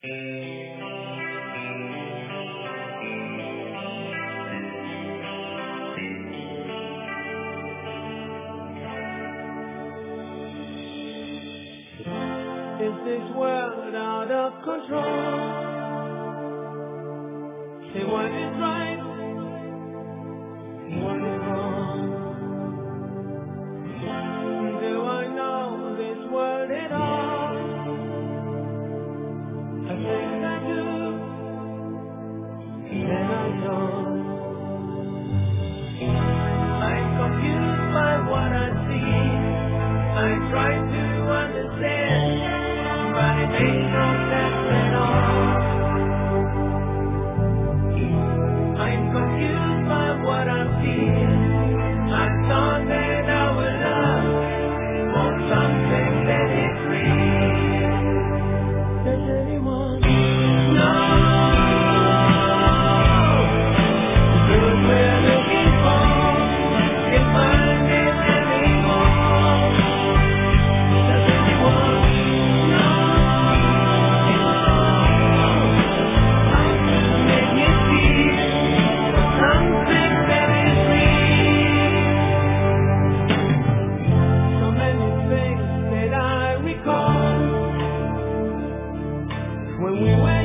Is this world out of control? Say what is right, what is wrong? Do I know this world at all? I think I do, then I don't. I'm confused by what I see. I try to understand, but it makes no sense at all. I'm confused by what I feel. I thought that I would love for something that is real. Does anyone know the good we're looking for? Can't find it anymore. Does anyone know how to make me feel something that is real? So many things that I recall when we were